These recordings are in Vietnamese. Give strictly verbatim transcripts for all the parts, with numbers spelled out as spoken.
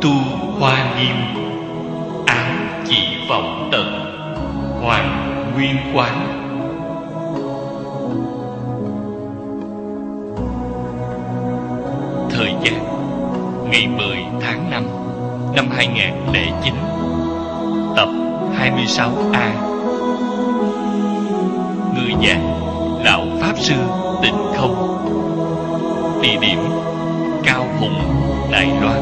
Tu hoa nghiêm, áo chỉ vọng tận, hoàng nguyên quán. Thời gian ngày mười tháng năm năm hai nghìn lẻ chín. Tập hai mươi sáu A. Người giảng Lão Pháp Sư Tịnh Không. Địa điểm Cao Hùng, Đài Loan.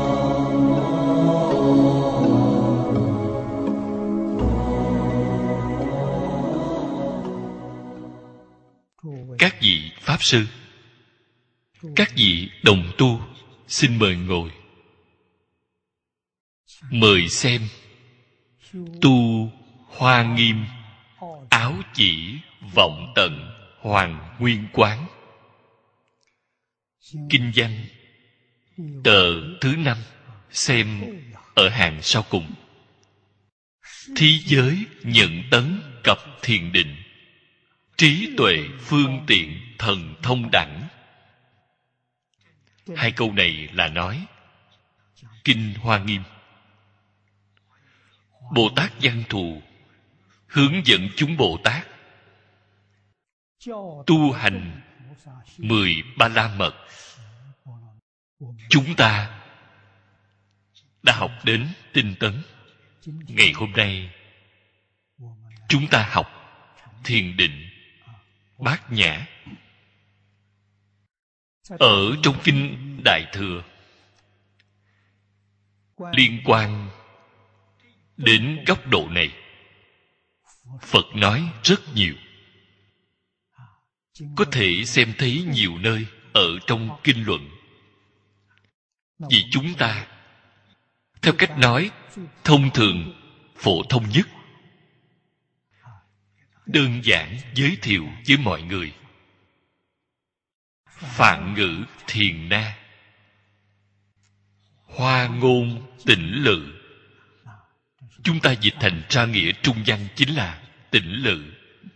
Các vị Pháp Sư, các vị đồng tu, xin mời ngồi. Mời xem Tu hoa nghiêm, áo chỉ vọng tận, hoàng nguyên quán. Kinh văn tờ thứ năm, xem ở hàng sau cùng. Thí giới nhận tấn cập thiền định, trí tuệ phương tiện thần thông đẳng. Hai câu này là nói Kinh Hoa Nghiêm. Bồ Tát Văn Thù hướng dẫn chúng Bồ Tát tu hành mười ba la mật. Chúng ta đã học đến tinh tấn. Ngày hôm nay chúng ta học thiền định bát nhã. Ở trong Kinh Đại Thừa liên quan đến góc độ này, Phật nói rất nhiều. Có thể xem thấy nhiều nơi ở trong kinh luận. Vì chúng ta theo cách nói thông thường, phổ thông nhất, đơn giản giới thiệu với mọi người. Phạn ngữ thiền na, hoa ngôn tĩnh lự. Chúng ta dịch thành ra nghĩa trung văn chính là tĩnh lự.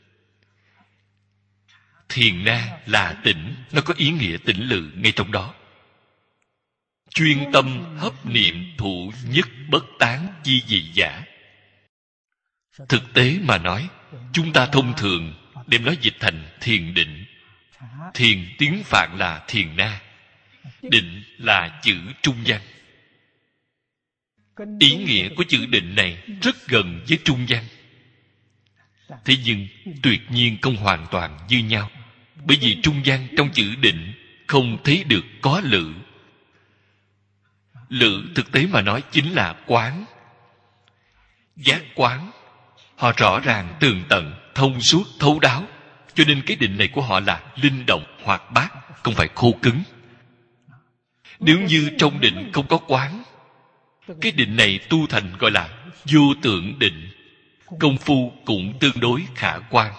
Thiền na là tĩnh, nó có ý nghĩa tĩnh lự ngay trong đó. Chuyên tâm hấp niệm thụ nhất bất tán chi dị giả. Thực tế mà nói, chúng ta thông thường đem nó dịch thành thiền định. Thiền tiếng Phạn là thiền na, định là chữ trung văn. Ý nghĩa của chữ định này rất gần với trung văn. Thế nhưng tuyệt nhiên không hoàn toàn như nhau. Bởi vì trung văn trong chữ định không thấy được có lự. Lự thực tế mà nói chính là quán. Giác quán. Họ rõ ràng tường tận, thông suốt, thấu đáo. Cho nên cái định này của họ là linh động, hoạt bát, không phải khô cứng. Nếu như trong định không có quán, cái định này tu thành gọi là vô tưởng định. Công phu cũng tương đối khả quan.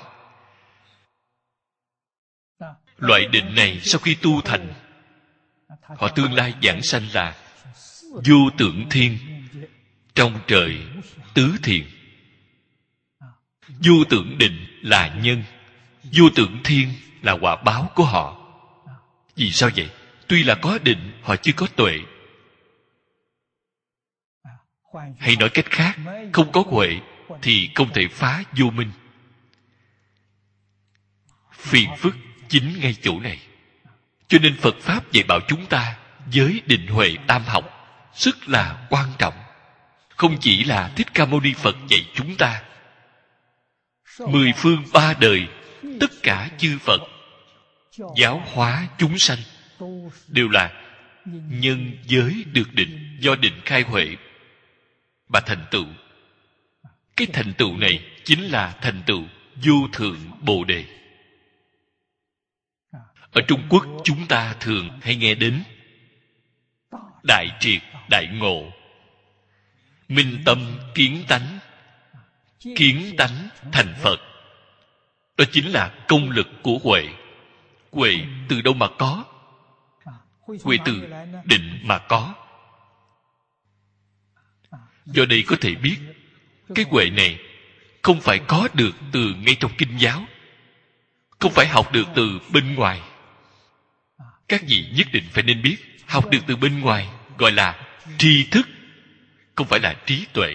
Loại định này sau khi tu thành, họ tương lai giảng sanh là vô tưởng thiên, trong trời tứ thiền. Vô tưởng định là nhân, vô tưởng thiên là quả báo của họ. Vì sao vậy? Tuy là có định, họ chưa có tuệ. Hay nói cách khác, không có huệ thì không thể phá vô minh. Phiền phức chính ngay chỗ này. Cho nên Phật Pháp dạy bảo chúng ta giới định huệ tam học rất là quan trọng. Không chỉ là Thích Ca Mâu Ni Phật dạy chúng ta, mười phương ba đời tất cả chư Phật giáo hóa chúng sanh đều là nhân giới được định, do định khai huệ mà thành tựu. Cái thành tựu này chính là thành tựu vô thượng Bồ Đề. Ở Trung Quốc chúng ta thường hay nghe đến đại triệt đại ngộ, minh tâm kiến tánh, kiến tánh thành Phật. Đó chính là công lực của huệ. Huệ từ đâu mà có? Huệ từ định mà có. Do đây có thể biết cái huệ này không phải có được từ ngay trong kinh giáo, không phải học được từ bên ngoài. Các vị nhất định phải nên biết, học được từ bên ngoài gọi là tri thức, không phải là trí tuệ.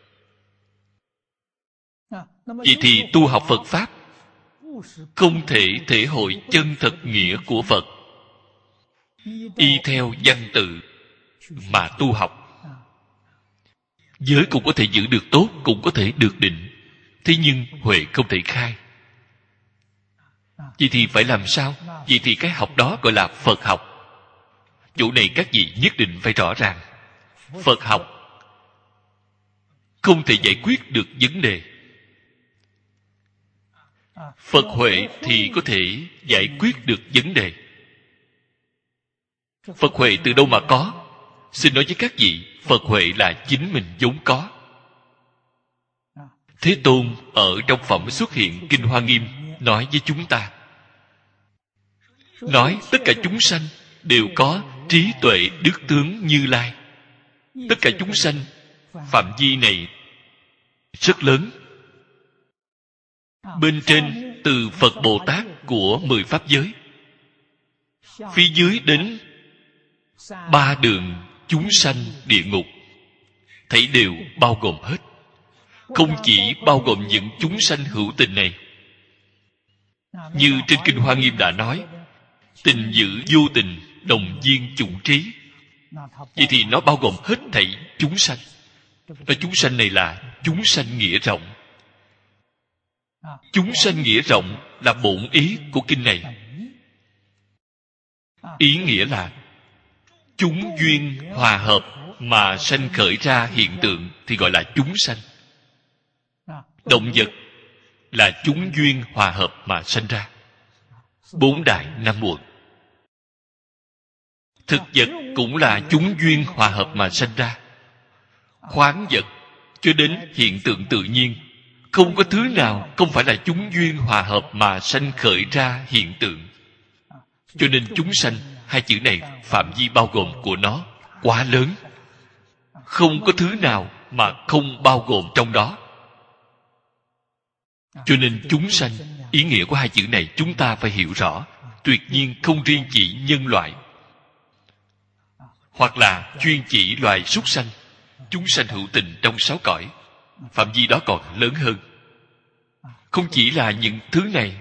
Vậy thì tu học Phật Pháp không thể thể hội chân thật nghĩa của Phật. Y theo văn tự mà tu học, giới cũng có thể giữ được tốt, cũng có thể được định. Thế nhưng huệ không thể khai. Vậy thì phải làm sao? Vậy thì cái học đó gọi là Phật học. Chỗ này các vị nhất định phải rõ ràng. Phật học không thể giải quyết được vấn đề. Phật huệ thì có thể giải quyết được vấn đề. Phật huệ từ đâu mà có? Xin nói với các vị, Phật huệ là chính mình vốn có. Thế Tôn ở trong phẩm xuất hiện Kinh Hoa Nghiêm nói với chúng ta, nói tất cả chúng sanh đều có trí tuệ đức tướng Như Lai. Tất cả chúng sanh, phạm vi này rất lớn. Bên trên từ Phật Bồ Tát của mười pháp giới, phía dưới đến ba đường chúng sanh địa ngục, thấy đều bao gồm hết. Không chỉ bao gồm những chúng sanh hữu tình này. Như trên Kinh Hoa Nghiêm đã nói, tình dữ vô tình, đồng viên chủng trí. Vậy thì nó bao gồm hết thảy chúng sanh. Và chúng sanh này là chúng sanh nghĩa rộng. Chúng sanh nghĩa rộng là bổn ý của kinh này. Ý nghĩa là chúng duyên hòa hợp mà sanh khởi ra hiện tượng thì gọi là chúng sanh. Động vật là chúng duyên hòa hợp mà sanh ra. Bốn đại năm uẩn. Thực vật cũng là chúng duyên hòa hợp mà sanh ra. Khoáng vật cho đến hiện tượng tự nhiên, không có thứ nào không phải là chúng duyên hòa hợp mà sanh khởi ra hiện tượng. Cho nên chúng sanh, hai chữ này phạm vi bao gồm của nó quá lớn. Không có thứ nào mà không bao gồm trong đó. Cho nên chúng sanh, ý nghĩa của hai chữ này chúng ta phải hiểu rõ. Tuyệt nhiên không riêng chỉ nhân loại, hoặc là chuyên chỉ loài súc sanh. Chúng sanh hữu tình trong sáu cõi, phạm vi đó còn lớn hơn. Không chỉ là những thứ này,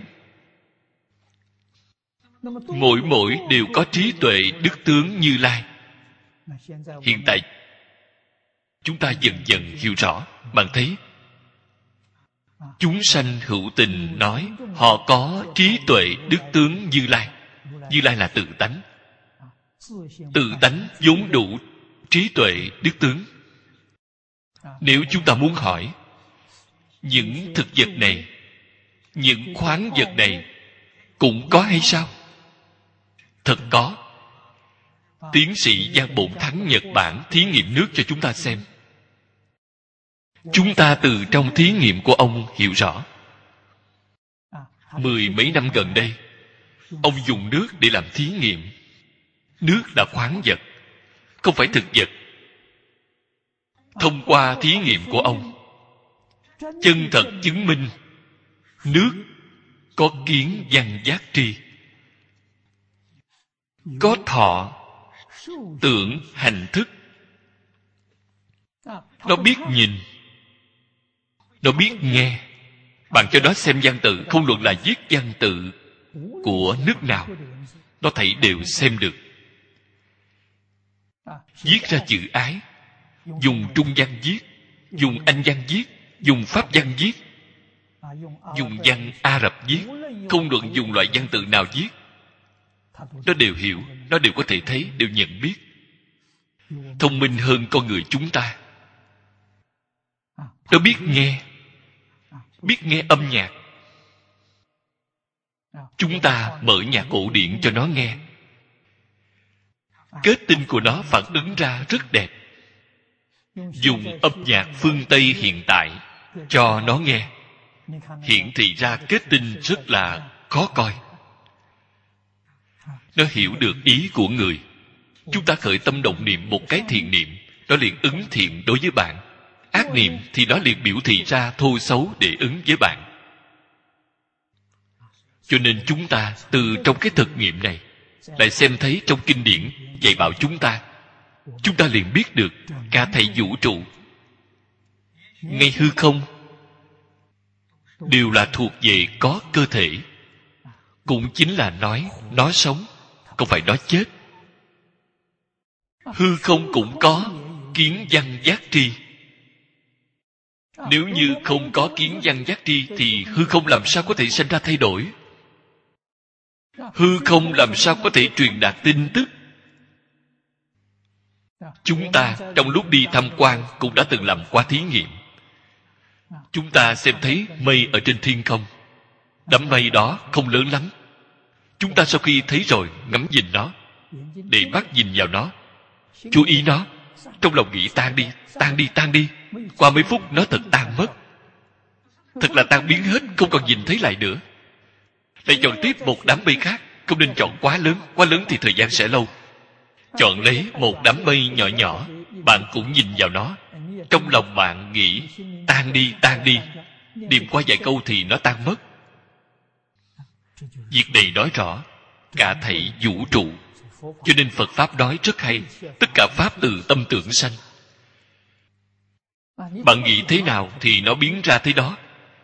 mỗi mỗi đều có trí tuệ đức tướng Như Lai. Hiện tại chúng ta dần dần hiểu rõ. Bạn thấy chúng sanh hữu tình nói họ có trí tuệ đức tướng Như Lai. Như Lai là tự tánh. Tự tánh vốn đủ trí tuệ đức tướng. Nếu chúng ta muốn hỏi, những thực vật này, những khoáng vật này cũng có hay sao? Thật có. Tiến sĩ Giang Bổn Thắng Nhật Bản thí nghiệm nước cho chúng ta xem. Chúng ta từ trong thí nghiệm của ông hiểu rõ. Mười mấy năm gần đây, ông dùng nước để làm thí nghiệm. Nước là khoáng vật, không phải thực vật. Thông qua thí nghiệm của ông, chân thật chứng minh nước có kiến văn giác tri, có thọ tưởng hành thức. Nó biết nhìn, nó biết nghe. Bạn cho nó xem văn tự, không luận là viết văn tự của nước nào, nó thấy đều xem được. Viết ra chữ ái, dùng Trung văn viết, dùng Anh văn viết, dùng Pháp văn viết, dùng văn Ả Rập viết, không luận dùng loại văn tự nào viết, nó đều hiểu, nó đều có thể thấy, đều nhận biết. Thông minh hơn con người chúng ta. Nó biết nghe, biết nghe âm nhạc. Chúng ta mở nhạc cổ điển cho nó nghe, kết tinh của nó phản ứng ra rất đẹp. Dùng âm nhạc phương Tây hiện tại cho nó nghe, hiển thị ra kết tinh rất là khó coi. Nó hiểu được ý của người. Chúng ta khởi tâm động niệm một cái thiện niệm, nó liền ứng thiện đối với bạn. Ác niệm thì nó liền biểu thị ra thô xấu để ứng với bạn. Cho nên chúng ta từ trong cái thực nghiệm này lại xem thấy trong kinh điển dạy bảo chúng ta chúng ta liền biết được cả thảy vũ trụ, ngay hư không, đều là thuộc về có cơ thể. Cũng chính là nói nó sống, không phải nó chết. Hư không cũng có kiến văn giác tri. Nếu như không có kiến văn giác tri thì hư không làm sao có thể sinh ra thay đổi? Hư không làm sao có thể truyền đạt tin tức? Chúng ta trong lúc đi tham quan cũng đã từng làm qua thí nghiệm. Chúng ta xem thấy mây ở trên thiên không. Đám mây đó không lớn lắm. Chúng ta sau khi thấy rồi ngắm nhìn nó, để mắt nhìn vào nó, chú ý nó, trong lòng nghĩ tan đi, tan đi, tan đi. Qua mấy phút nó thật tan mất. Thật là tan biến hết, không còn nhìn thấy lại nữa. Lại chọn tiếp một đám mây khác. Không nên chọn quá lớn, quá lớn thì thời gian sẽ lâu. Chọn lấy một đám mây nhỏ nhỏ, bạn cũng nhìn vào nó, trong lòng bạn nghĩ tan đi, tan đi. Điềm qua vài câu thì nó tan mất. Việc này nói rõ cả thảy vũ trụ. Cho nên Phật Pháp nói rất hay. Tất cả Pháp từ tâm tưởng sanh. Bạn nghĩ thế nào thì nó biến ra thế đó.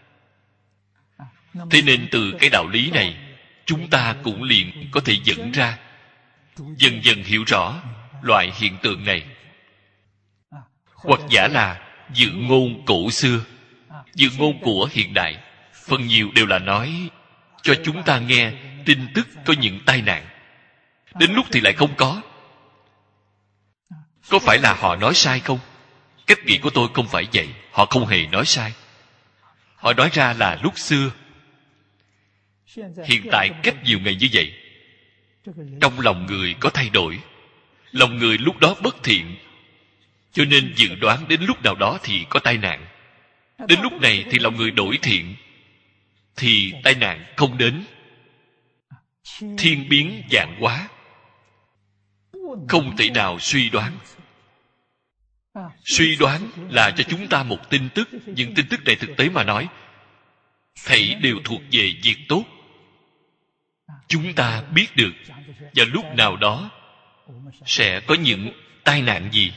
Thế nên từ cái đạo lý này, chúng ta cũng liền có thể dẫn ra, dần dần hiểu rõ loại hiện tượng này. Hoặc giả là dự ngôn cổ xưa, dự ngôn của hiện đại, phần nhiều đều là nói cho chúng ta nghe tin tức có những tai nạn. Đến lúc thì lại không có. Có phải là họ nói sai không? Cách nghĩ của tôi không phải vậy. Họ không hề nói sai. Họ nói ra là lúc xưa. Hiện tại cách nhiều ngày như vậy, trong lòng người có thay đổi. Lòng người lúc đó bất thiện, cho nên dự đoán đến lúc nào đó thì có tai nạn. Đến lúc này thì lòng người đổi thiện, thì tai nạn không đến. Thiên biến vạn hóa, không thể nào suy đoán. Suy đoán là cho chúng ta một tin tức. Nhưng tin tức này thực tế mà nói, thảy đều thuộc về việc tốt. Chúng ta biết được vào lúc nào đó sẽ có những tai nạn gì.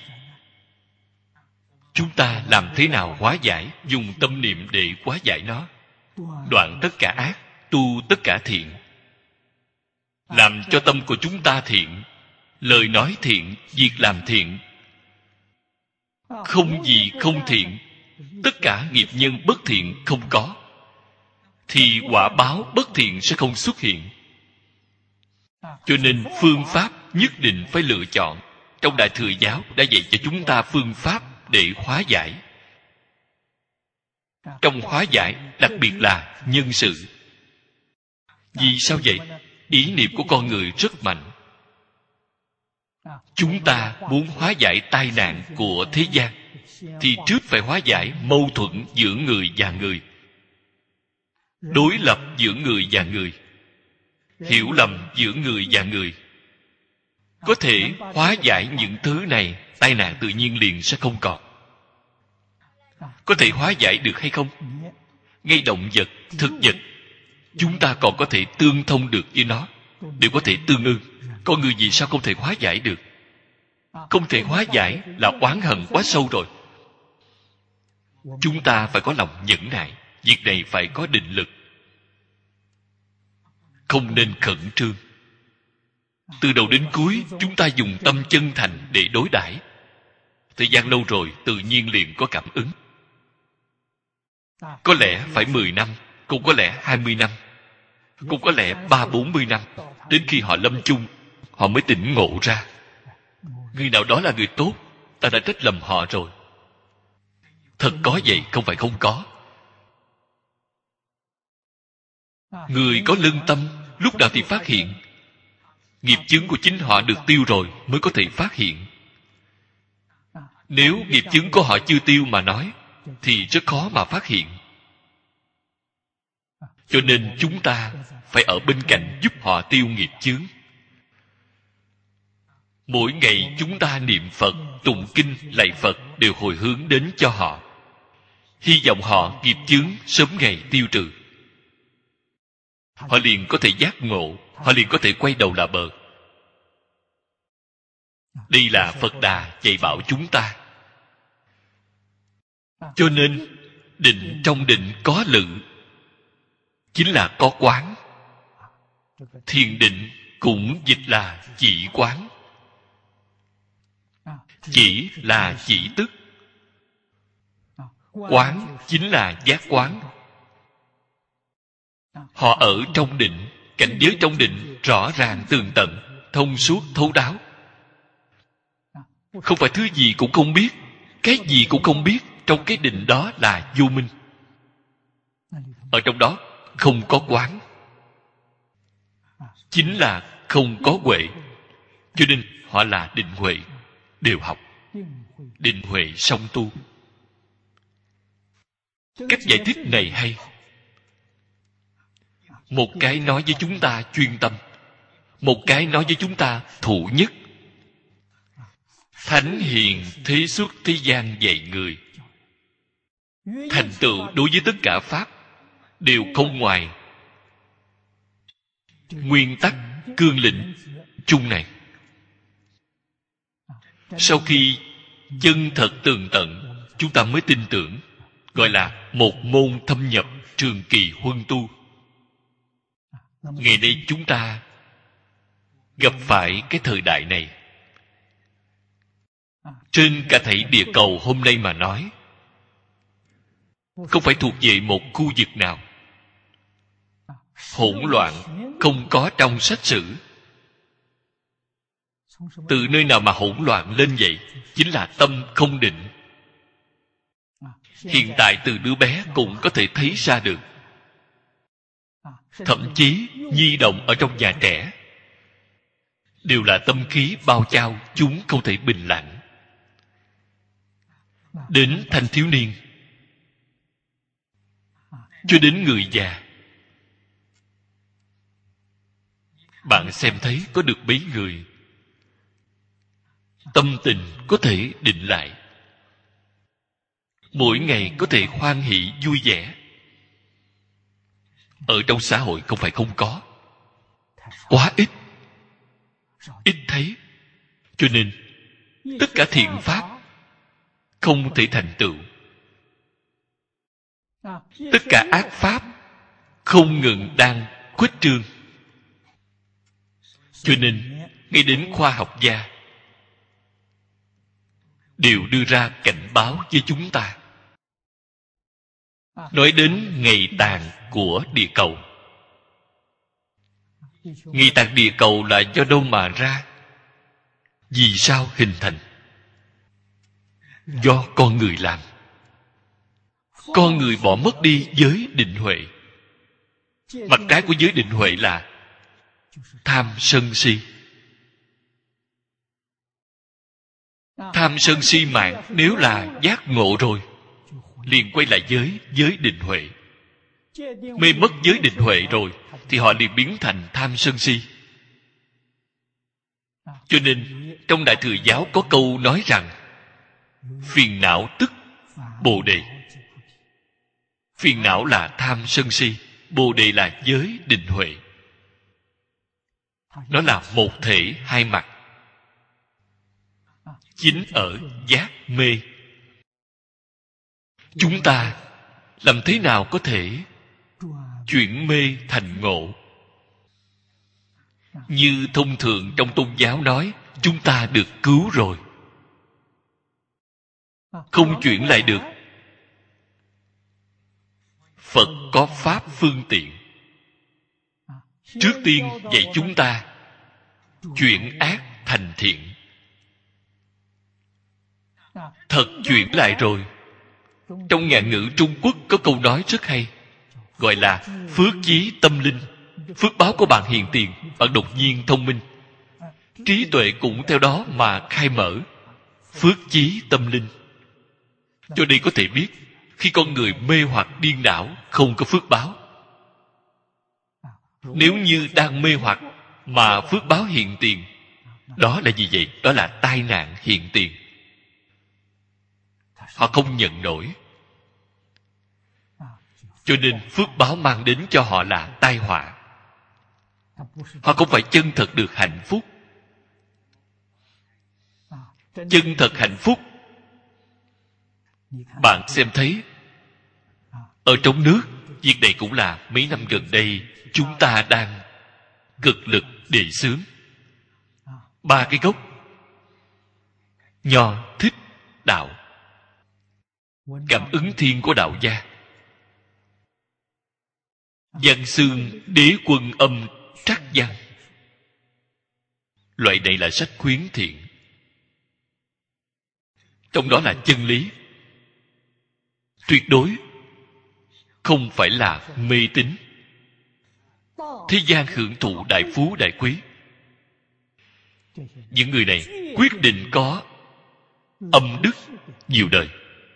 Chúng ta làm thế nào hóa giải? Dùng tâm niệm để hóa giải nó. Đoạn tất cả ác, tu tất cả thiện. Làm cho tâm của chúng ta thiện, lời nói thiện, việc làm thiện. Không gì không thiện. Tất cả nghiệp nhân bất thiện không có, thì quả báo bất thiện sẽ không xuất hiện. Cho nên phương pháp nhất định phải lựa chọn. Trong Đại Thừa Giáo đã dạy cho chúng ta phương pháp để hóa giải. Trong hóa giải đặc biệt là nhân sự. Vì sao vậy? Ý niệm của con người rất mạnh. Chúng ta muốn hóa giải tai nạn của thế gian thì trước phải hóa giải mâu thuẫn giữa người và người, đối lập giữa người và người, hiểu lầm giữa người và người. Có thể hóa giải những thứ này, tai nạn tự nhiên liền sẽ không còn. Có thể hóa giải được hay không? Ngay động vật, thực vật, chúng ta còn có thể tương thông được với nó, đều có thể tương ưng. Con người vì sao không thể hóa giải được? Không thể hóa giải là oán hận quá sâu rồi. Chúng ta phải có lòng nhẫn nại. Việc này phải có định lực, không nên khẩn trương. Từ đầu đến cuối chúng ta dùng tâm chân thành để đối đãi. Thời gian lâu rồi tự nhiên liền có cảm ứng. Có lẽ phải mười năm, cũng có lẽ hai mươi năm, cũng có lẽ ba bốn mươi năm. Đến khi họ lâm chung, họ mới tỉnh ngộ ra. Người nào đó là người tốt, ta đã trách lầm họ rồi. Thật có vậy, không phải không có. Người có lương tâm lúc nào thì phát hiện. Nghiệp chướng của chính họ được tiêu rồi mới có thể phát hiện. Nếu nghiệp chướng của họ chưa tiêu mà nói thì rất khó mà phát hiện. Cho nên chúng ta phải ở bên cạnh giúp họ tiêu nghiệp chướng. Mỗi ngày chúng ta niệm Phật, tụng kinh, lạy Phật đều hồi hướng đến cho họ, hy vọng họ nghiệp chướng sớm ngày tiêu trừ. Họ liền có thể giác ngộ, họ liền có thể quay đầu là bờ. Đây là Phật Đà dạy bảo chúng ta. Cho nên định trong định có lự, chính là có quán. Thiền định cũng dịch là chỉ quán. Chỉ là chỉ tức, quán chính là giác quán. Họ ở trong định, cảnh giới trong định rõ ràng tường tận, thông suốt thấu đáo. Không phải thứ gì cũng không biết, cái gì cũng không biết. Trong cái định đó là vô minh. Ở trong đó không có quán, chính là không có huệ. Cho nên họ là định huệ, đều học. Định huệ song tu. Cách giải thích này hay. Một cái nói với chúng ta chuyên tâm, một cái nói với chúng ta thụ nhất. Thánh hiền thế xuất thế gian dạy người. Thành tựu đối với tất cả pháp đều không ngoài nguyên tắc cương lĩnh chung này. Sau khi chân thật tường tận, chúng ta mới tin tưởng, gọi là một môn thâm nhập, trường kỳ huân tu. Ngày nay chúng ta gặp phải cái thời đại này, trên cả thảy địa cầu hôm nay mà nói, không phải thuộc về một khu vực nào. Hỗn loạn không có trong sách sử. Từ nơi nào mà hỗn loạn lên vậy? Chính là tâm không định. Hiện tại từ đứa bé cũng có thể thấy ra được. Thậm chí nhi đồng ở trong nhà trẻ đều là tâm khí bao trao, chúng không thể bình lặng. Đến thanh thiếu niên, cho đến người già, bạn xem thấy có được mấy người tâm tình có thể định lại, mỗi ngày có thể hoan hỷ vui vẻ. Ở trong xã hội không phải không có, quá ít, ít thấy. Cho nên tất cả thiện pháp không thể thành tựu, tất cả ác pháp không ngừng đang khuếch trương. Cho nên ngay đến khoa học gia đều đưa ra cảnh báo với chúng ta. Nói đến ngày tàn của địa cầu. Ngày tàn địa cầu là do đâu mà ra? Vì sao hình thành? Do con người làm. Con người bỏ mất đi giới định huệ. Mặt trái của giới định huệ là tham sân si. Tham sân si mạng nếu là giác ngộ rồi, liền quay lại giới giới định huệ. Mê mất giới định huệ rồi thì họ liền biến thành tham sân si. Cho nên trong Đại Thừa Giáo có câu nói rằng phiền não tức bồ đề. Phiền não là tham sân si, bồ đề là giới định huệ. Nó là một thể hai mặt, chính ở giác mê. Chúng ta làm thế nào có thể chuyển mê thành ngộ? Như thông thường trong tôn giáo nói, chúng ta được cứu rồi, không chuyển lại được. Phật có pháp phương tiện. Trước tiên dạy chúng ta chuyển ác thành thiện. Thật chuyển lại rồi. Trong ngạn ngữ Trung Quốc có câu nói rất hay, gọi là phước chí tâm linh. Phước báo của bạn hiện tiền, bạn đột nhiên thông minh, trí tuệ cũng theo đó mà khai mở. Phước chí tâm linh. Cho đây có thể biết, khi con người mê hoặc điên đảo, không có phước báo. Nếu như đang mê hoặc mà phước báo hiện tiền, đó là gì vậy? Đó là tai nạn hiện tiền. Họ không nhận nổi. Cho nên phước báo mang đến cho họ là tai họa. Họ không phải chân thật được hạnh phúc. chân thật hạnh phúc. Bạn xem thấy ở trong nước, việc này cũng là mấy năm gần đây chúng ta đang cực lực đề xướng. Ba cái gốc: Nho, Thích, Đạo. Cảm ứng thiên của đạo gia. Văn xương đế quân âm trắc văn. Loại này là sách khuyến thiện, trong đó là chân lý, tuyệt đối không phải là mê tín. Thế gian hưởng thụ đại phú đại quý, những người này quyết định có âm đức nhiều đời.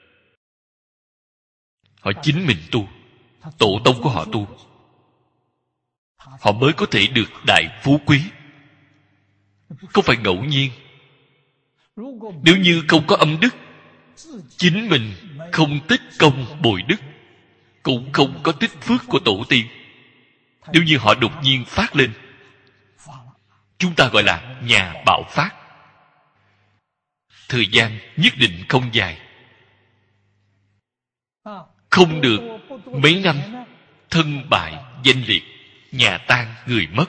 Họ chính mình tu, tổ tông của họ tu, họ mới có thể được đại phú quý. Không phải ngẫu nhiên. Nếu như không có âm đức, chính mình không tích công bồi đức, cũng không có tích phước của tổ tiên. Nếu như họ đột nhiên phát lên, chúng ta gọi là nhà bạo phát. Thời gian nhất định không dài, không được mấy năm, thân bại danh liệt, nhà tan người mất.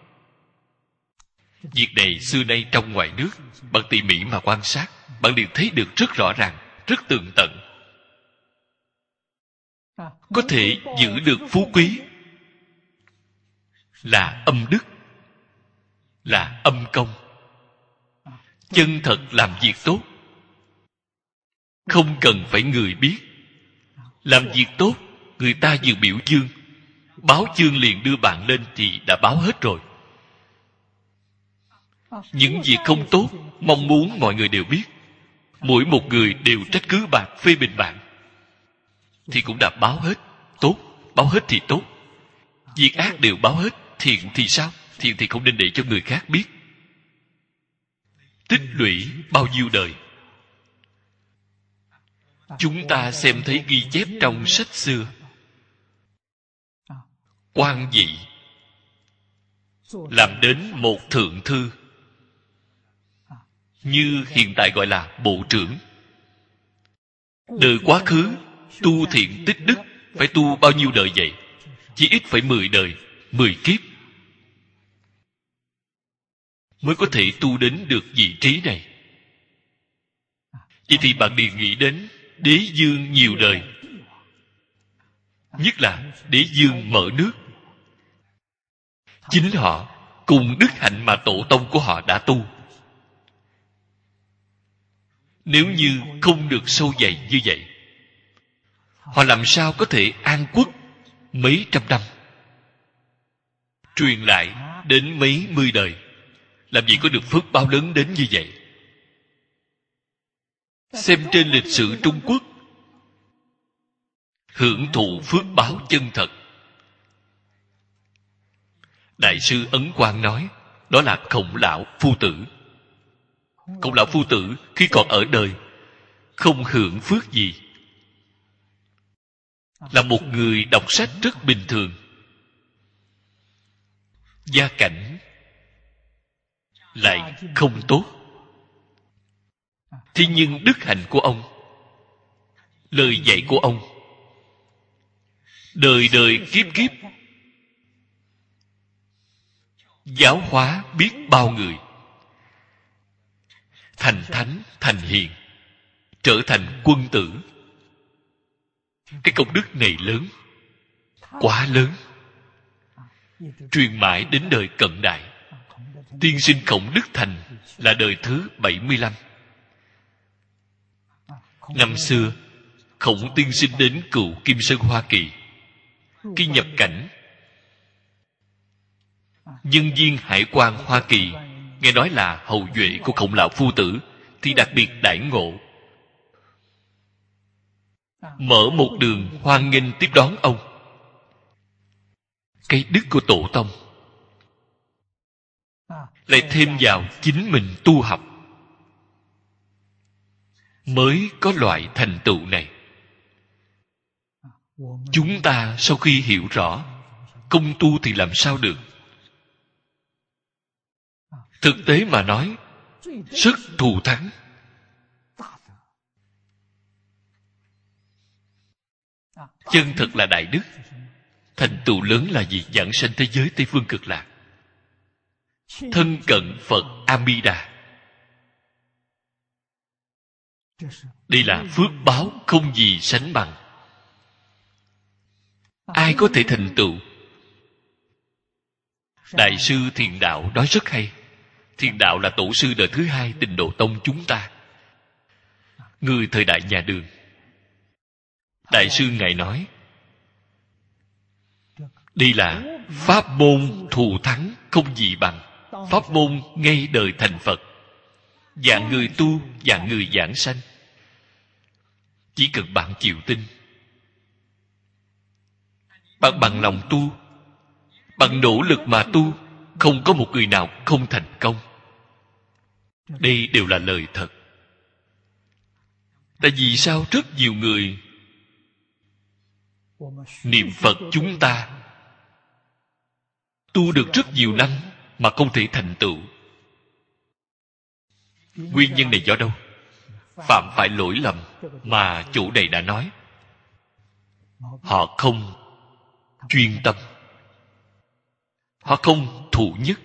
Việc này xưa nay trong ngoài nước, bạn tỉ mỉ mà quan sát, bạn đều thấy được rất rõ ràng, rất tường tận. Có thể giữ được phú quý là âm đức, là âm công. Chân thật làm việc tốt, không cần phải người biết. Làm việc tốt, người ta vừa biểu dương, báo chương liền đưa bạn lên thì đã báo hết rồi. Những việc không tốt, mong muốn mọi người đều biết, mỗi một người đều trách cứ bạn, phê bình bạn, thì cũng đã báo hết. Tốt, báo hết thì tốt. Việc ác đều báo hết. Thiện thì sao? Thiện thì không nên để cho người khác biết. Tích lũy bao nhiêu đời. Chúng ta xem thấy ghi chép trong sách xưa, Quan Dị làm đến một thượng thư, như hiện tại gọi là bộ trưởng. Đời quá khứ tu thiện tích đức phải tu bao nhiêu đời vậy? Chỉ ít phải mười đời, mười kiếp mới có thể tu đến được vị trí này. Vậy thì bạn liền nghĩ đến đế dương nhiều đời, nhất là đế dương mở nước. Chính họ cùng đức hạnh mà tổ tông của họ đã tu. Nếu như không được sâu dày như vậy, họ làm sao có thể an quốc mấy trăm năm, truyền lại đến mấy mươi đời? Làm gì có được phước báo lớn đến như vậy? Xem trên lịch sử Trung Quốc, hưởng thụ phước báo chân thật. Đại sư Ấn Quang nói, đó là Khổng Lão Phu Tử. Khổng Lão Phu Tử khi còn ở đời không hưởng phước gì, là một người đọc sách rất bình thường, gia cảnh lại không tốt. Thế nhưng đức hạnh của ông, lời dạy của ông, đời đời kiếp kiếp giáo hóa biết bao người, thành thánh thành hiền, trở thành quân tử. Cái công đức này lớn, quá lớn, truyền mãi đến đời cận đại. Tiên sinh Khổng Đức Thành là đời thứ bảy mươi lăm. Năm xưa Khổng tiên sinh đến Cựu Kim Sơn Hoa Kỳ. Khi nhập cảnh, nhân viên hải quan Hoa Kỳ nghe nói là hậu duệ của Khổng Lão Phu Tử thì đặc biệt đãi ngộ, mở một đường hoan nghênh tiếp đón ông. Cái đức của tổ tông lại thêm vào chính mình tu học, mới có loại thành tựu này. Chúng ta sau khi hiểu rõ, không tu thì làm sao được? Thực tế mà nói, sức thù thắng Chân thật là đại đức. Thành tựu lớn là gì? Giảng sanh thế giới Tây Phương Cực Lạc, thân cận Phật A-di-đà. Đây là phước báo không gì sánh bằng. Ai có thể thành tựu? Đại sư Thiền Đạo nói rất hay. Thiền Đạo là tổ sư đời thứ hai Tịnh Độ Tông chúng ta, người thời đại nhà Đường. Đại sư ngài nói, đây là pháp môn thù thắng không gì bằng. Pháp môn ngay đời thành Phật. Dạng người tu, dạng người giảng sanh. Chỉ cần bạn chịu tin, bạn bằng lòng tu, bằng nỗ lực mà tu, không có một người nào không thành công. Đây đều là lời thật. Tại vì sao rất nhiều người niệm Phật chúng ta tu được rất nhiều năm mà không thể thành tựu? Nguyên nhân này do đâu? Phạm phải lỗi lầm mà chủ này đã nói. Họ không chuyên tâm, họ không thụ nhất,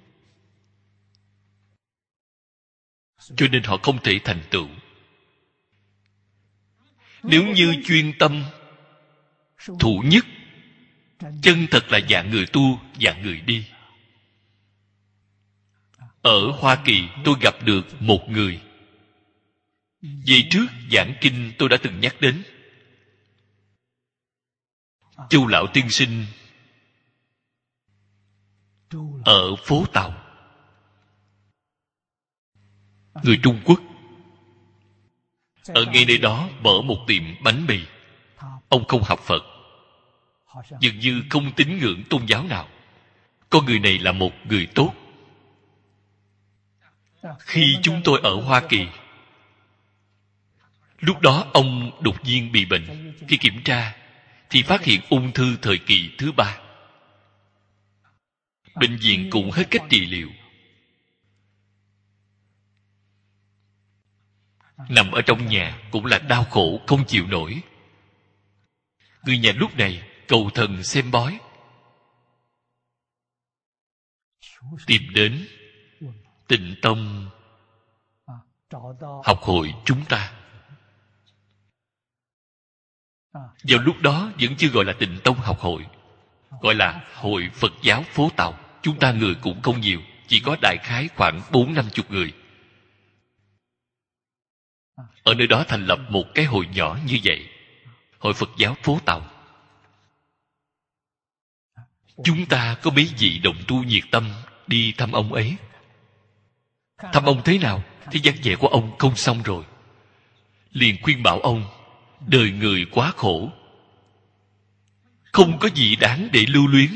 cho nên họ không thể thành tựu. Nếu như chuyên tâm thụ nhất, chân thật là dạng người tu, dạng người đi. Ở Hoa Kỳ tôi gặp được một người. Về trước giảng kinh tôi đã từng nhắc đến. Chu Lão Tiên Sinh ở phố Tàu, người Trung Quốc. Ở ngay nơi đó mở một tiệm bánh mì. Ông không học Phật, dường như không tín ngưỡng tôn giáo nào. Con người này là một người tốt. Khi chúng tôi ở Hoa Kỳ, lúc đó ông đột nhiên bị bệnh. Khi kiểm tra thì phát hiện ung thư thời kỳ thứ ba. Bệnh viện cũng hết cách trị liệu. Nằm ở trong nhà cũng là đau khổ không chịu nổi. Người nhà lúc này cầu thần xem bói, tìm đến Tịnh Tông học hội chúng ta. Vào lúc đó vẫn chưa gọi là Tịnh Tông học hội, gọi là Hội Phật giáo phố Tàu. Chúng ta người cũng không nhiều, chỉ có đại khái khoảng bốn năm chục người. Ở nơi đó thành lập một cái hội nhỏ như vậy, Hội Phật giáo phố Tàu. Chúng ta có mấy vị đồng tu nhiệt tâm đi thăm ông ấy. Thăm ông thế nào? Thế dáng vẻ của ông không xong rồi, liền khuyên bảo ông, đời người quá khổ, không có gì đáng để lưu luyến.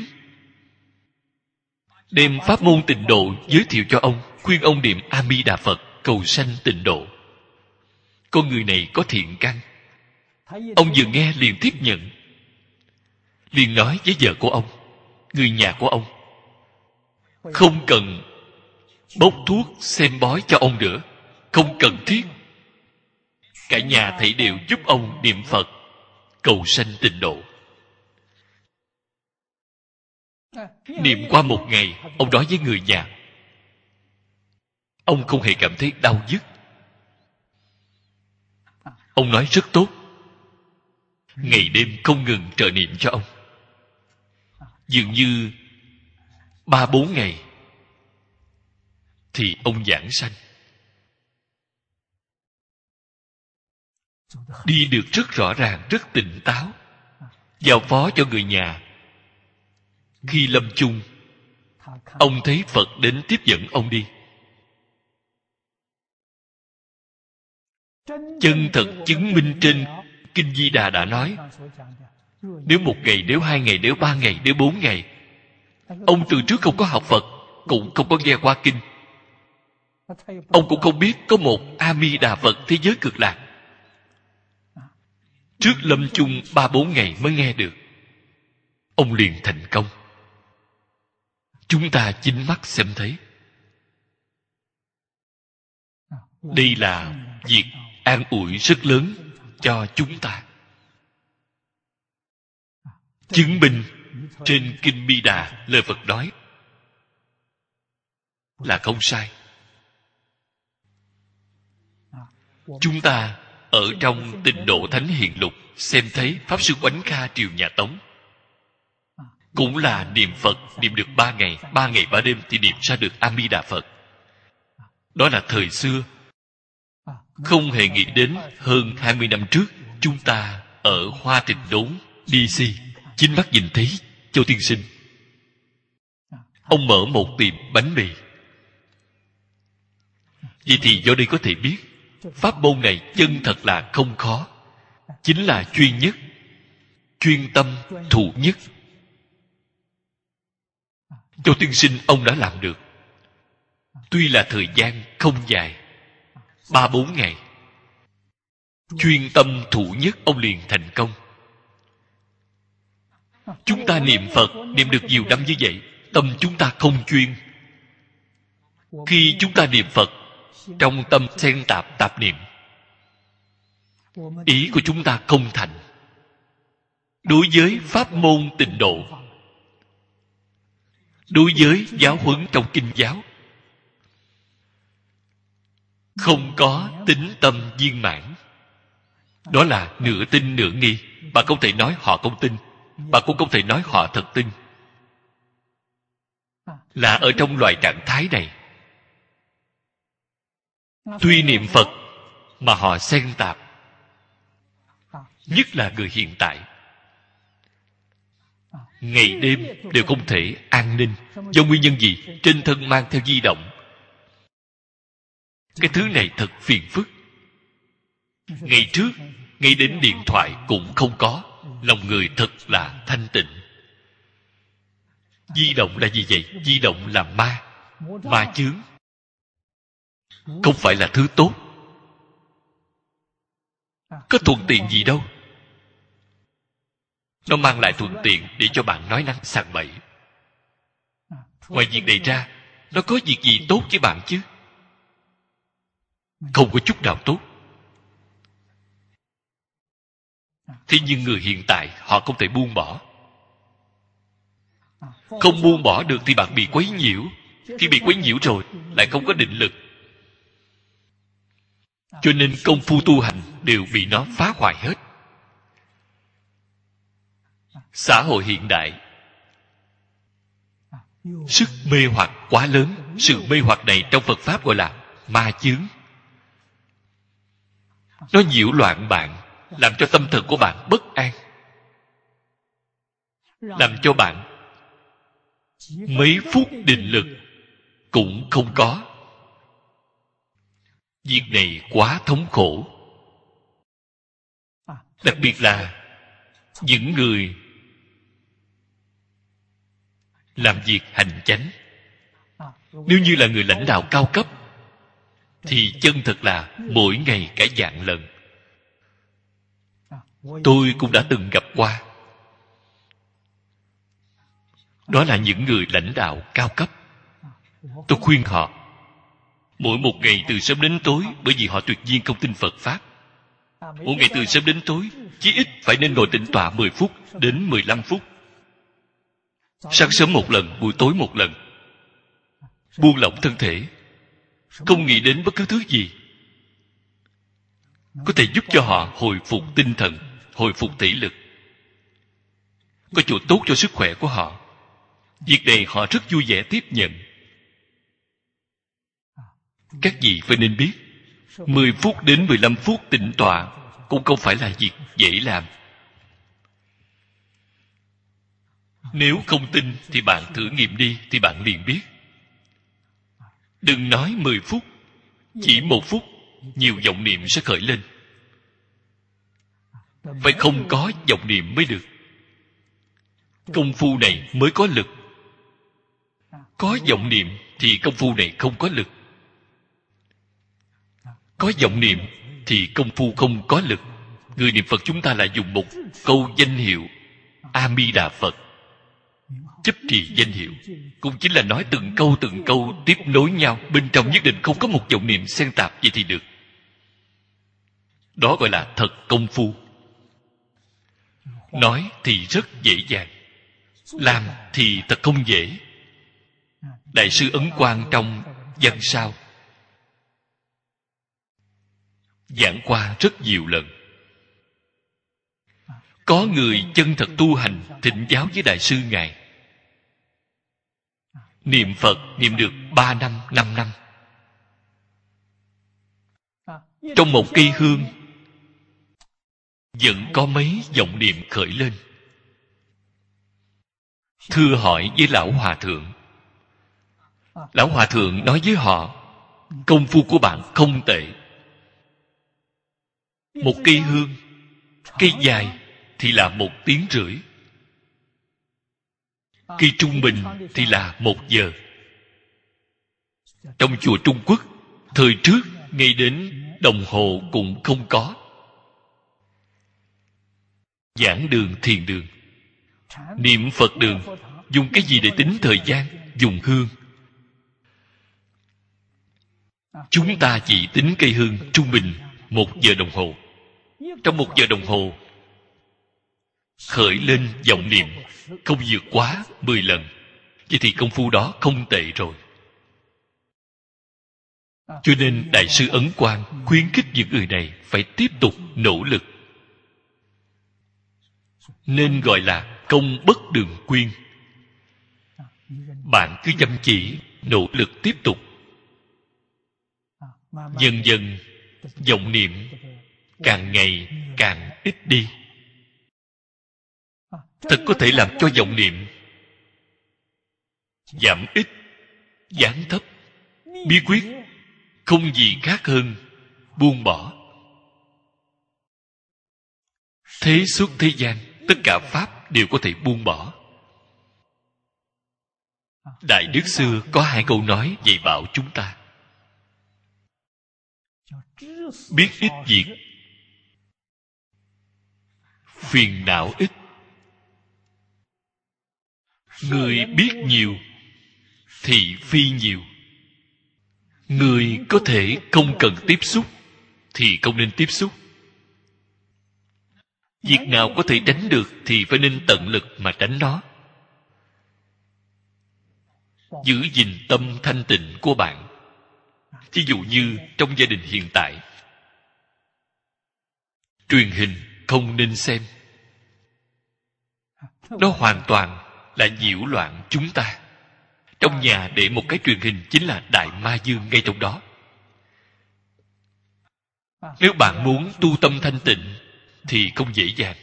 Đem pháp môn tịnh độ giới thiệu cho ông, khuyên ông niệm A Di Đà Phật cầu sanh tịnh độ. Con người này có thiện căn. Ông vừa nghe liền tiếp nhận, liền nói với vợ của ông, người nhà của ông, không cần bốc thuốc xem bói cho ông nữa, không cần thiết. Cả nhà thảy đều giúp ông niệm Phật cầu sanh tịnh độ. Niệm qua một ngày, ông nói với người nhà, ông không hề cảm thấy đau nhức. Ông nói rất tốt, ngày đêm không ngừng trợ niệm cho ông. Dường như ba bốn ngày thì ông giảng sanh, đi được rất rõ ràng, rất tỉnh táo. Giao phó cho người nhà. Khi lâm chung, ông thấy Phật đến tiếp dẫn ông đi. Chân thật chứng minh trên Kinh Di Đà đã nói, nếu một ngày, nếu hai ngày, nếu ba ngày, nếu bốn ngày, ông từ trước không có học Phật, cũng không có nghe qua kinh, ông cũng không biết có một A Di Đà Phật thế giới cực lạc. Trước lâm chung ba bốn ngày mới nghe được, ông liền thành công. Chúng ta chính mắt xem thấy. Đây là việc an ủi rất lớn cho chúng ta. chứng minh trên kinh Bi Đà lời Phật nói là không sai. Chúng ta ở trong Tịnh Độ Thánh Hiền Lục xem thấy Pháp Sư Oánh Kha triều nhà Tống cũng là niệm Phật, niệm được ba ngày, ba ngày ba đêm thì niệm ra được A Di Đà Phật. Đó là thời xưa. Không hề nghĩ đến hơn hai mươi năm trước, chúng ta ở Hoa Tịnh Đốn đê xê chính mắt nhìn thấy Châu Tiên Sinh. Ông mở một tiệm bánh mì. Vậy thì do đây có thể biết pháp môn này chân thật là không khó, chính là chuyên nhất, chuyên tâm, thụ nhất. Châu Tiên Sinh ông đã làm được. Tuy là thời gian không dài, ba bốn ngày, chuyên tâm thụ nhất ông liền thành công. Chúng ta niệm Phật niệm được nhiều năm như vậy, tâm chúng ta không chuyên. Khi chúng ta niệm Phật, trong tâm xen tạp tạp niệm, ý của chúng ta không thành. Đối với pháp môn Tịnh Độ, đối với giáo huấn trong kinh giáo, không có tín tâm viên mãn. Đó là nửa tin nửa nghi. Bạn không thể nói họ không tin, bạn cũng không thể nói họ thật tin. Là ở trong loại trạng thái này, tuy niệm Phật mà họ xen tạp. Nhất là người hiện tại, ngày đêm đều không thể an ninh. Do nguyên nhân gì? Trên thân mang theo di động. Cái thứ này thật phiền phức. Ngày trước, ngay đến điện thoại cũng không có. Lòng người thật là thanh tịnh. Di động là gì vậy? Di động là ma, ma chướng, không phải là thứ tốt. Có thuận tiện gì đâu. Nó mang lại thuận tiện để cho bạn nói năng sằng bậy. Ngoài việc này ra, nó có việc gì tốt với bạn chứ? Không có chút nào tốt. Thế nhưng người hiện tại họ không thể buông bỏ. Không buông bỏ được thì bạn bị quấy nhiễu. Khi bị quấy nhiễu rồi lại không có định lực, cho nên công phu tu hành đều bị nó phá hoại hết. Xã hội hiện đại, sức mê hoặc quá lớn. Sự mê hoặc này trong Phật Pháp gọi là ma chướng. Nó nhiễu loạn bạn, làm cho tâm thần của bạn bất an, làm cho bạn mấy phút định lực cũng không có. Việc này quá thống khổ. Đặc biệt là những người làm việc hành chánh. Nếu như là người lãnh đạo cao cấp thì chân thật là mỗi ngày cả vạn lần. Tôi cũng đã từng gặp qua. Đó là những người lãnh đạo cao cấp. Tôi khuyên họ mỗi một ngày từ sớm đến tối, bởi vì họ tuyệt nhiên không tin Phật Pháp. Mỗi ngày từ sớm đến tối, chí ít phải nên ngồi tĩnh tọa mười phút đến mười lăm phút. Sáng sớm một lần, buổi tối một lần. Buông lỏng thân thể, không nghĩ đến bất cứ thứ gì, có thể giúp cho họ hồi phục tinh thần, hồi phục thể lực, có chỗ tốt cho sức khỏe của họ. Việc này họ rất vui vẻ tiếp nhận. Các vị phải nên biết, mười phút đến mười lăm phút tĩnh tọa cũng không phải là việc dễ làm. Nếu không tin thì bạn thử nghiệm đi, thì bạn liền biết. Đừng nói mười phút, chỉ một phút, nhiều vọng niệm sẽ khởi lên. Phải không có vọng niệm mới được. Công phu này mới có lực. Có vọng niệm thì công phu này không có lực. Có vọng niệm thì công phu không có lực. Người niệm Phật chúng ta là dùng một câu danh hiệu A Di Đà Phật, chấp trì danh hiệu, cũng chính là nói từng câu từng câu tiếp nối nhau, bên trong nhất định không có một vọng niệm xen tạp, vậy thì được. Đó gọi là thật công phu. nói thì rất dễ dàng, làm thì thật không dễ. Đại sư Ấn Quang trong văn sao giảng qua rất nhiều lần. Có người chân thật tu hành thỉnh giáo với đại sư ngài, niệm Phật niệm được ba năm, năm năm. Trong một cây hương vẫn có mấy vọng niệm khởi lên. Thưa hỏi với lão hòa thượng. Lão hòa thượng nói với họ, công phu của bạn không tệ. Một cây hương, cây dài thì là một tiếng rưỡi, cây trung bình thì là một giờ. Trong chùa Trung Quốc thời trước, ngay đến đồng hồ cũng không có. Giảng đường, thiền đường, niệm Phật đường, dùng cái gì để tính thời gian? Dùng hương. Chúng ta chỉ tính cây hương trung bình một giờ đồng hồ. Trong một giờ đồng hồ khởi lên vọng niệm không vượt quá mười lần. Vậy thì công phu đó không tệ rồi. Cho nên Đại sư Ấn Quang khuyến khích những người này phải tiếp tục nỗ lực, nên gọi là công bất đường quyên. Bạn cứ chăm chỉ nỗ lực tiếp tục, dần dần vọng niệm càng ngày càng ít đi. Thật có thể làm cho vọng niệm giảm ít, giảm thấp. Bí quyết không gì khác hơn buông bỏ. Thế xuất thế gian, tất cả pháp đều có thể buông bỏ. Đại Đức xưa có hai câu nói dạy bảo chúng ta: biết ít việc, phiền não ít. Người biết nhiều thì phi nhiều. Người có thể không cần tiếp xúc thì không nên tiếp xúc. Việc nào có thể tránh được thì phải nên tận lực mà tránh nó. Giữ gìn tâm thanh tịnh của bạn. Ví dụ như trong gia đình hiện tại, truyền hình không nên xem. Nó hoàn toàn là nhiễu loạn chúng ta. Trong nhà để một cái truyền hình chính là đại ma dương ngay trong đó. Nếu bạn muốn tu tâm thanh tịnh thì không dễ dàng.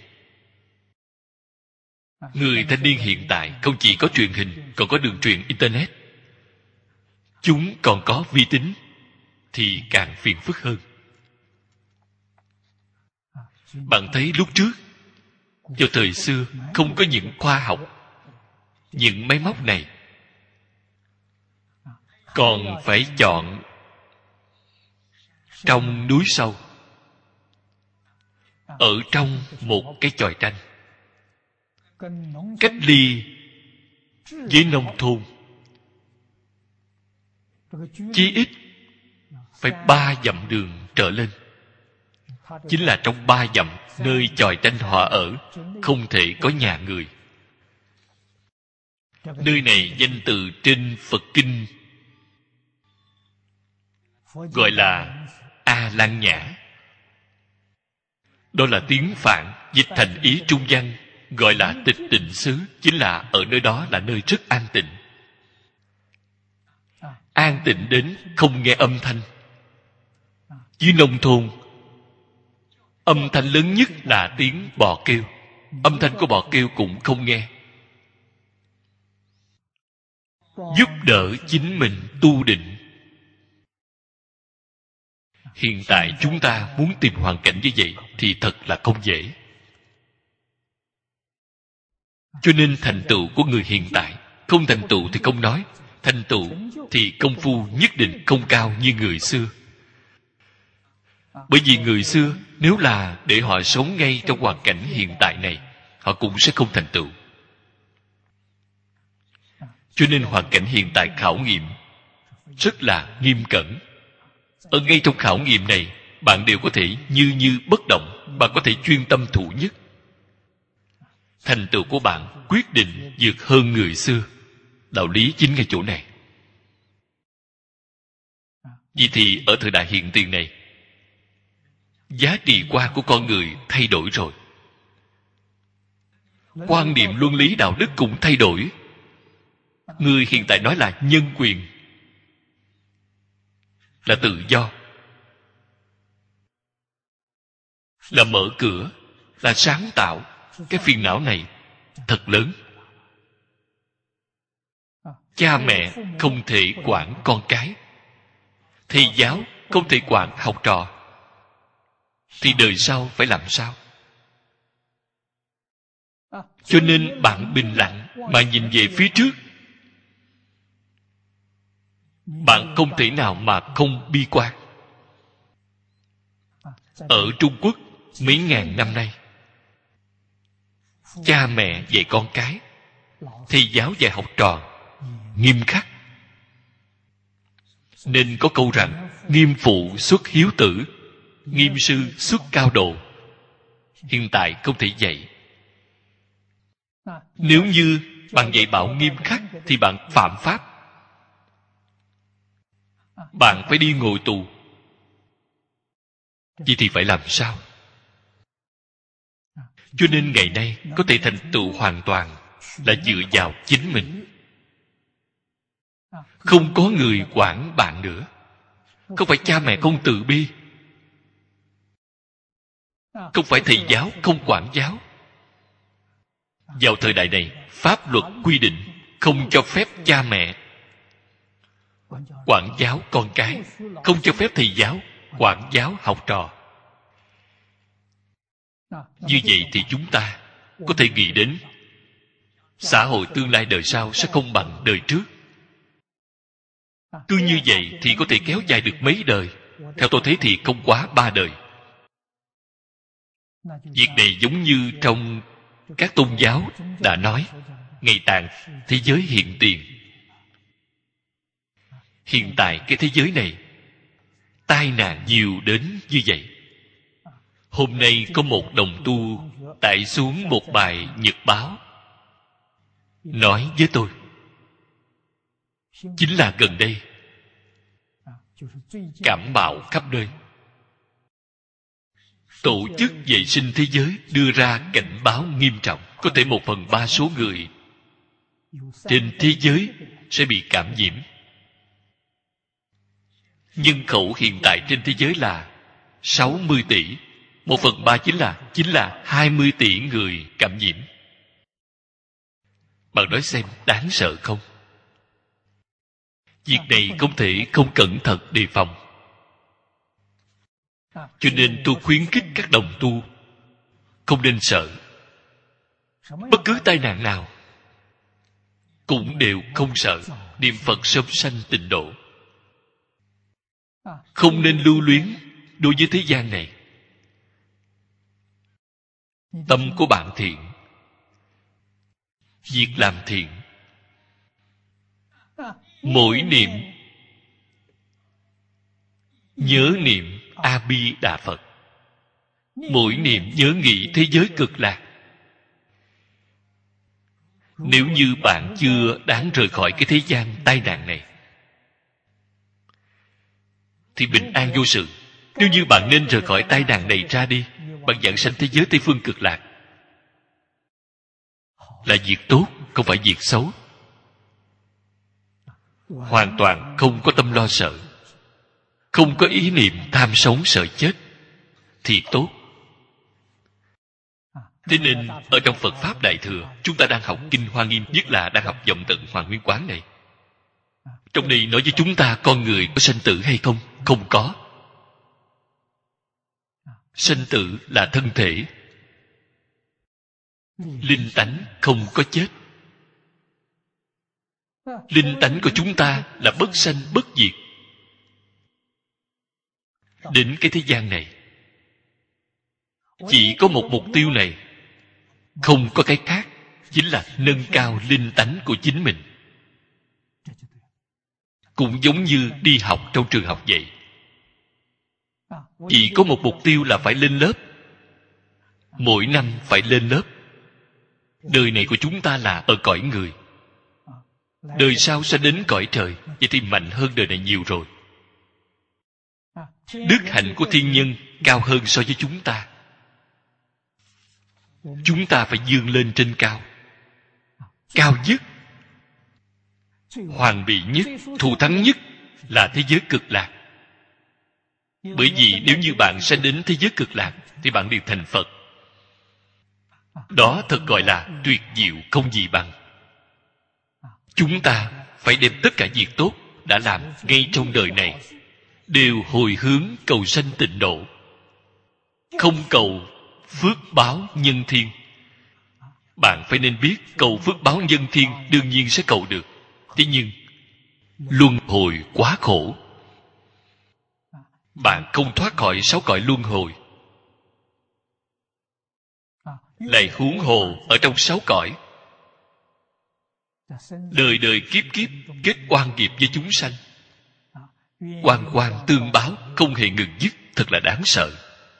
Người thanh niên hiện tại không chỉ có truyền hình, còn có đường truyền internet. Chúng còn có vi tính thì càng phiền phức hơn. Bạn thấy lúc trước, vào thời xưa không có những khoa học, những máy móc này, còn phải chọn trong núi sâu, ở trong một cái chòi tranh, cách ly với nông thôn, chí ít phải ba dặm đường trở lên. Chính là trong ba dặm nơi chòi tranh họ ở, không thể có nhà người. Nơi này danh từ trên Phật Kinh gọi là A Lan Nhã. Đó là tiếng Phạn, dịch thành ý trung văn, gọi là tịch tịnh xứ. Chính là ở nơi đó là nơi rất an tịnh. An tịnh đến không nghe âm thanh. Dưới nông thôn, âm thanh lớn nhất là tiếng bò kêu. Âm thanh của bò kêu cũng không nghe. Giúp đỡ chính mình tu định. Hiện tại chúng ta muốn tìm hoàn cảnh như vậy thì thật là không dễ. Cho nên thành tựu của người hiện tại, không thành tựu thì không nói, thành tựu thì công phu nhất định không cao như người xưa. Bởi vì người xưa nếu là để họ sống ngay trong hoàn cảnh hiện tại này, họ cũng sẽ không thành tựu. Cho nên hoàn cảnh hiện tại khảo nghiệm rất là nghiêm cẩn. Ở ngay trong khảo nghiệm này, bạn đều có thể như như bất động, bạn có thể chuyên tâm thủ nhất. thành tựu của bạn quyết định vượt hơn người xưa. Đạo lý chính ngay chỗ này. Vì thì ở thời đại hiện tiền này, giá trị quan của con người thay đổi rồi. Quan niệm luân lý đạo đức cũng thay đổi. Người hiện tại nói là nhân quyền, là tự do, là mở cửa, là sáng tạo. Cái phiền não này thật lớn. Cha mẹ không thể quản con cái, thầy giáo không thể quản học trò, thì đời sau phải làm sao? Cho nên bạn bình lặng mà nhìn về phía trước. Bạn không thể nào mà không bi quan. Ở Trung Quốc mấy ngàn năm nay, cha mẹ dạy con cái, thầy giáo dạy học trò nghiêm khắc. Nên có câu rằng nghiêm phụ xuất hiếu tử, nghiêm sư xuất cao độ. Hiện tại không thể dạy. Nếu như bạn dạy bảo nghiêm khắc thì bạn phạm pháp, bạn phải đi ngồi tù. Vậy thì phải làm sao? Cho nên ngày nay có thể thành tựu hoàn toàn là dựa vào chính mình. Không có người quản bạn nữa. Không phải cha mẹ không từ bi, không phải thầy giáo không quản giáo. Vào thời đại này, pháp luật quy định không cho phép cha mẹ quản giáo con cái, không cho phép thầy giáo quản giáo học trò. Như vậy thì chúng ta có thể nghĩ đến xã hội tương lai đời sau sẽ không bằng đời trước. Cứ như vậy thì có thể kéo dài được mấy đời. Theo tôi thấy thì không quá ba đời. Việc này giống như trong các tôn giáo đã nói, ngày tàn thế giới hiện tiền. Hiện tại cái thế giới này tai nạn nhiều đến như vậy. Hôm nay có một đồng tu tải xuống một bài nhật báo, nói với tôi, chính là gần đây cảm bạo khắp nơi. Tổ chức Vệ sinh Thế giới đưa ra cảnh báo nghiêm trọng. Có thể một phần ba số người trên thế giới sẽ bị cảm nhiễm. Nhân khẩu hiện tại trên thế giới là sáu mươi tỷ. Một phần ba chính là chính là hai mươi tỷ người cảm nhiễm. Bạn nói xem đáng sợ không? Việc này không thể không cẩn thận đề phòng. Cho nên tôi khuyến khích các đồng tu không nên sợ. Bất cứ tai nạn nào cũng đều không sợ. Niệm Phật sớm sanh tịnh độ. Không nên lưu luyến đối với thế gian này. Tâm của bạn thiện, việc làm thiện, mỗi niệm nhớ niệm A Bi Đà Phật, mỗi niệm nhớ nghĩ thế giới cực lạc. Nếu như bạn chưa đáng rời khỏi cái thế gian tai nạn này thì bình an vô sự. Nếu như bạn nên rời khỏi tai nạn này ra đi, bạn giảng sanh thế giới Tây Phương cực lạc, là việc tốt, không phải việc xấu. Hoàn toàn không có tâm lo sợ, không có ý niệm tham sống sợ chết thì tốt. Thế nên ở trong Phật Pháp Đại Thừa, chúng ta đang học Kinh Hoa Nghiêm, nhất là đang học vọng tận Hoàn Nguyên Quán này. Trong đây nói với chúng ta con người có sanh tử hay không? Không có. Sanh tử là thân thể, linh tánh không có chết. Linh tánh của chúng ta là bất sanh bất diệt. Đến cái thế gian này chỉ có một mục tiêu này, không có cái khác, chính là nâng cao linh tánh của chính mình. Cũng giống như đi học trong trường học vậy, chỉ có một mục tiêu là phải lên lớp. Mỗi năm phải lên lớp. Đời này của chúng ta là ở cõi người, đời sau sẽ đến cõi trời. Vậy thì mạnh hơn đời này nhiều rồi. Đức hạnh của thiên nhân cao hơn so với chúng ta. Chúng ta phải vươn lên trên cao. Cao nhất, hoàn bị nhất, thù thắng nhất là thế giới cực lạc. Bởi vì nếu như bạn sẽ đến thế giới cực lạc thì bạn đều thành Phật. Đó thật gọi là tuyệt diệu không gì bằng. Chúng ta phải đem tất cả việc tốt đã làm ngay trong đời này đều hồi hướng cầu sanh tịnh độ, không cầu phước báo nhân thiên. Bạn phải nên biết cầu phước báo nhân thiên đương nhiên sẽ cầu được. Thế nhưng luân hồi quá khổ, bạn không thoát khỏi sáu cõi luân hồi. Lại huống hồ ở trong sáu cõi, đời đời kiếp kiếp kết oan nghiệp với chúng sanh, oan oan tương báo không hề ngừng dứt, thật là đáng sợ.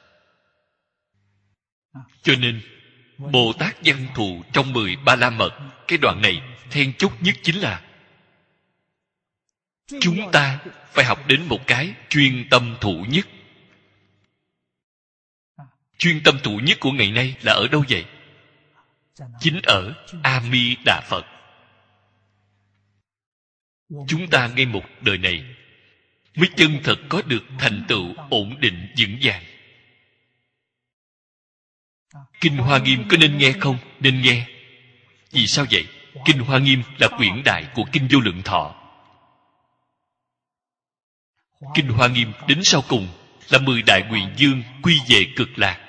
Cho nên Bồ Tát Văn Thù trong mười ba la mật, cái đoạn này then chốt nhất chính là chúng ta phải học đến một cái chuyên tâm thủ nhất. Chuyên tâm thủ nhất của ngày nay là ở đâu vậy? Chính ở A Di Đà Phật. Chúng ta ngay một đời này mới chân thật có được thành tựu ổn định vững vàng. Kinh Hoa Nghiêm có nên nghe không? Nên nghe. Vì sao vậy? Kinh Hoa Nghiêm là quyển đại của Kinh Vô Lượng Thọ. Kinh Hoa Nghiêm đến sau cùng là mười đại nguyện dương quy về cực lạc.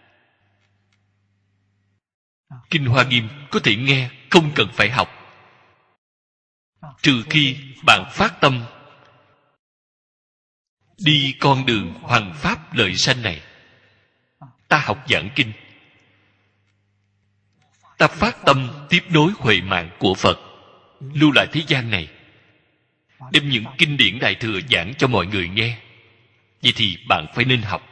Kinh Hoa Nghiêm có thể nghe, không cần phải học. Trừ khi bạn phát tâm đi con đường hoằng pháp lợi sanh này. Ta học giảng kinh, ta phát tâm tiếp nối huệ mạng của Phật, lưu lại thế gian này, đem những kinh điển đại thừa giảng cho mọi người nghe. Vậy thì bạn phải nên học.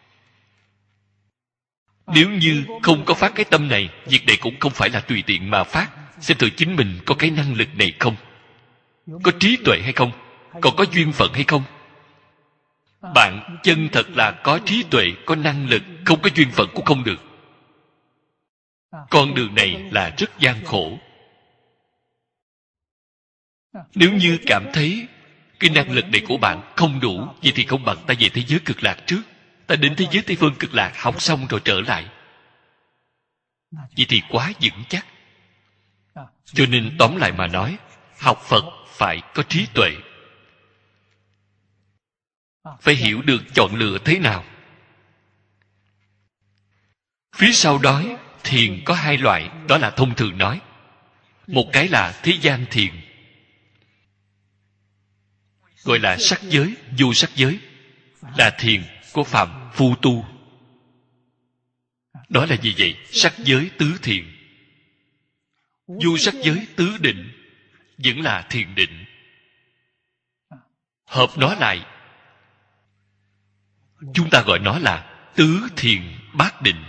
Nếu như không có phát cái tâm này, việc này cũng không phải là tùy tiện mà phát. Xem thử chính mình có cái năng lực này không, có trí tuệ hay không, còn có duyên phận hay không. Bạn chân thật là có trí tuệ, có năng lực, không có duyên phận cũng không được. Con đường này là rất gian khổ. Nếu như cảm thấy cái năng lực này của bạn không đủ, vậy thì không bằng ta về thế giới cực lạc trước. Ta đến thế giới Tây Phương cực lạc học xong rồi trở lại. Vậy thì quá vững chắc. Cho nên tóm lại mà nói, học Phật phải có trí tuệ, phải hiểu được chọn lựa thế nào. Phía sau đó thiền có hai loại, đó là thông thường nói. Một cái là thế gian thiền, gọi là sắc giới, vô sắc giới, là thiền của phàm phu tu. Đó là gì vậy? Sắc giới tứ thiền. Vô sắc giới tứ định vẫn là thiền định. Hợp nó lại, chúng ta gọi nó là tứ thiền bát định.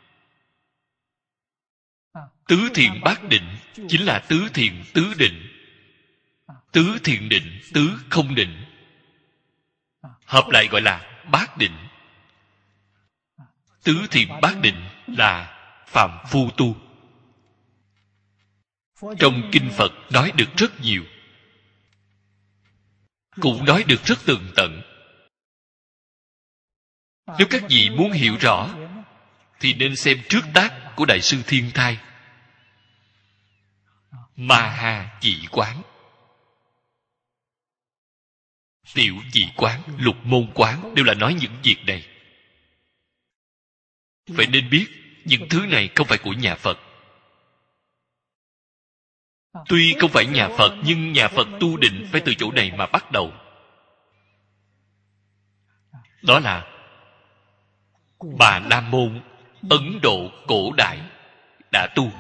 Tứ thiền bát định chính là tứ thiền tứ định, tứ thiền định, tứ không định, hợp lại gọi là bát định. Tứ thiền bát định là phàm phu tu. Trong kinh Phật nói được rất nhiều, cũng nói được rất tường tận. Nếu các vị muốn hiểu rõ thì nên xem trước tác của Đại sư Thiên Thai, Ma Ha Chỉ Quán, Tiểu Chỉ Quán, Lục Môn Quán, đều là nói những việc này. Phải nên biết những thứ này không phải của nhà Phật. Tuy không phải nhà Phật, nhưng nhà Phật tu định phải từ chỗ này mà bắt đầu. Đó là Bà La Môn Ấn Độ cổ đại đã tu.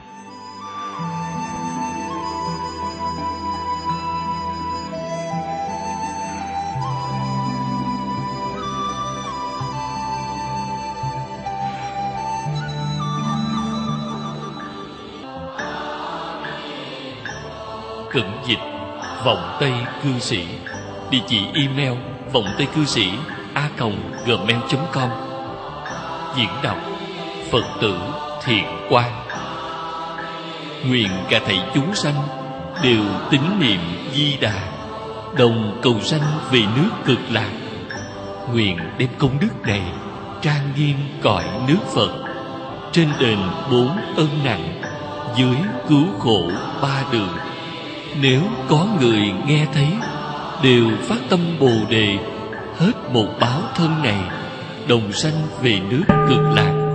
Cẩn dịch Vọng Tây Cư Sĩ. Địa chỉ email vọng tây cư sĩ a còng gmail chấm com. Diễn đọc Phật tử Thiện Quang. Nguyện cả thảy chúng sanh đều tín niệm Di Đà, đồng cầu sanh về nước Cực Lạc. Nguyện đem công đức này trang nghiêm cõi nước Phật, trên đền bốn ân nặng, dưới cứu khổ ba đường. Nếu có người nghe thấy, đều phát tâm Bồ Đề, hết một báo thân này, đồng sanh về nước Cực Lạc.